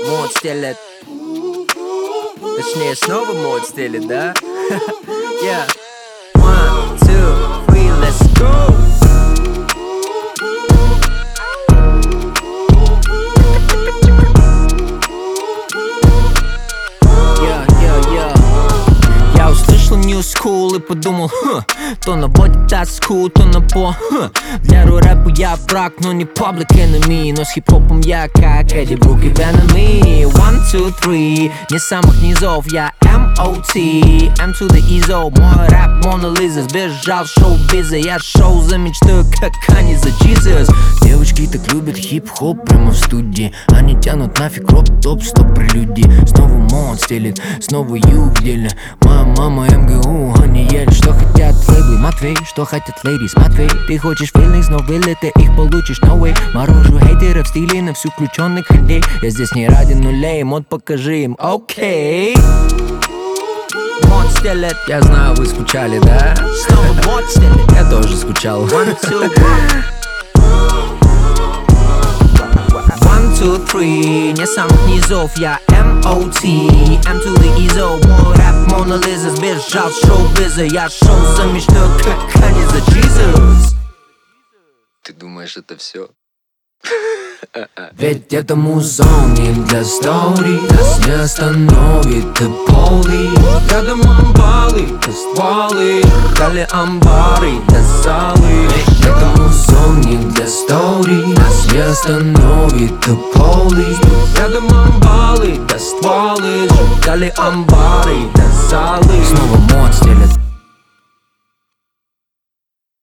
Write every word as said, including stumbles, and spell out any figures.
мод стелет. Точнее, снова мод стелет, да? Yeah. One, two, three, let's go! New school и подумал, хм, то наводит тоску, то на по, хм. Для рэпа я враг, но не public enemy. Но с хип-хопом я как Эдди Брук и Venom. One, two, three, не самых низов, я эм о ти, M to the изо. Мой рэп Мона Лиза, сбежал шоу-биза. Я шоу за мечтой, как они за Jesus. Девочки так любят хип-хоп прямо в студии. Они тянут нафиг роп-топ, стоп прелюдии. Снова мод стелит, снова юг делит. Моя мама эм гэ у, они ели, что хотят лейблы. Матвей, что хотят лейдис, Матвей. Ты хочешь feelings, но вылет ты их получишь, no way. Морожу хейтеров в стиле на всю включенных людей. Я здесь не ради нулей, мод покажи им, окей okay. Мод стелет, я знаю, вы скучали, да? Снова мод стелет, я тоже скучал. One, two, One, two, three, не самых низов, я эм о ти, M to the изо. Мой рэп Мона Лиза, сбежал шоу-биза. Я шоу за мечтой, как они за Jesus. Ты думаешь, это все? Ведь это музон не для стори. Нас не остановит и поли. Рядом амбалы, да стволы. Дали амбары, да залы. Ведь это музон не для стори. Нас не остановит и поли. Рядом амбалы, да стволы. Дали амбары, да